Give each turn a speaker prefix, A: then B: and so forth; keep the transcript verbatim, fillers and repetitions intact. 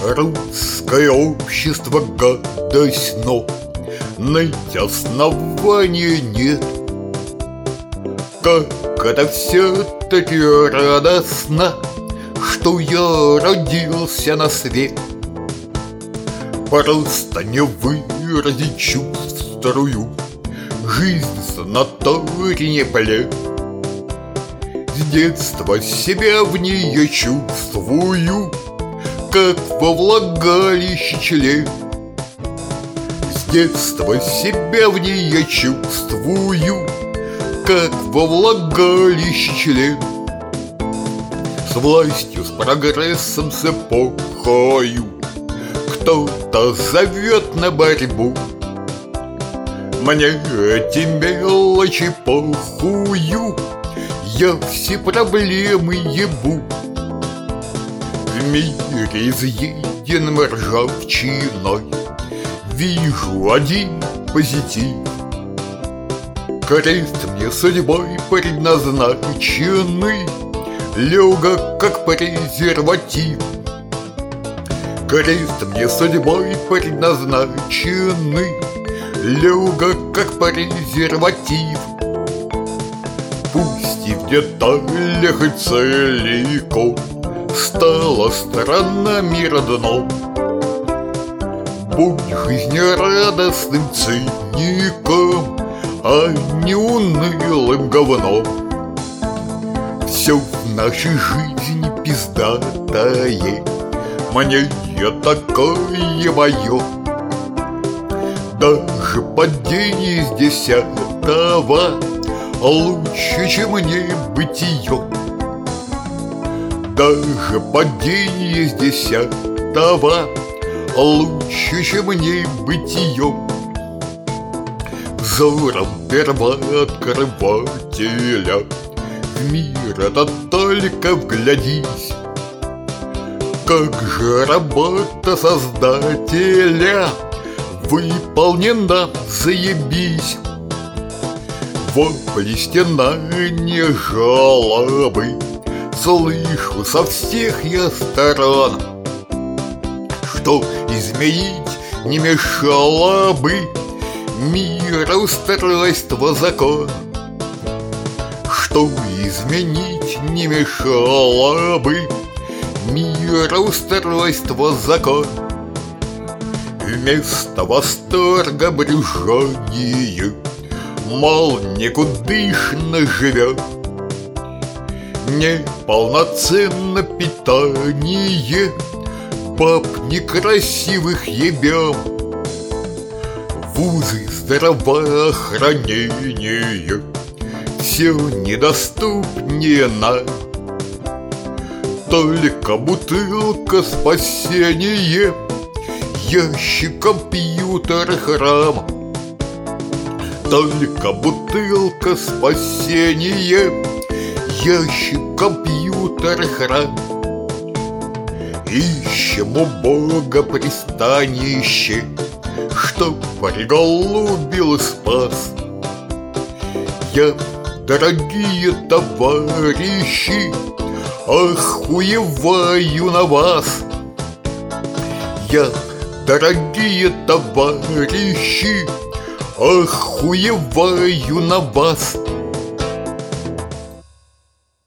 A: Русское общество гадость, но найти основания нет. Как это все-таки радостно, что я родился на свет. Просто не выразить чувствую, жизнь санаторий не плед. С детства себя в ней я чувствую, как во влагалище член. С детства себя в ней я чувствую, как во влагалище член. С властью, с прогрессом, с эпохою кто-то зовет на борьбу. Мне эти мелочи похую, я все проблемы ебу. В мире изъеденном ржавчиной вижу один позитив. Крест мне судьбой предназначенный легок, как презерватив. Крест мне судьбой предназначенный легок, как презерватив. Пусть и в деталях и целиком стала сторона мира дном. Будь жизнерадостным циником, а не унылым говном. Все в нашей жизни пиздатое, мне такое мое. Даже падение с десятого лучше, чем небытие. Даже падение с десятого лучше, чем небытие. Взором первооткрывателя в мир этот только вглядись. Как же работа создателя выполнена, заебись. Вопли стенания жалобы слышу со всех я сторон. Что изменить не мешало бы мироустройство закон. Что изменить не мешало бы мироустройство закон. Вместо восторга брюзжание, мол, никудышно живет. Неполноценно питание, баб некрасивых ебем. Вузы здравоохранения все недоступнее нам. Только бутылка спасения, ящик, компьютер, храм. Только бутылка спасения, ящик, компьютер, храм. Ищем у Бога пристанище, чтоб приголубил и спас. Я, дорогие товарищи, охуеваю на вас. Я, дорогие товарищи, охуеваю на вас.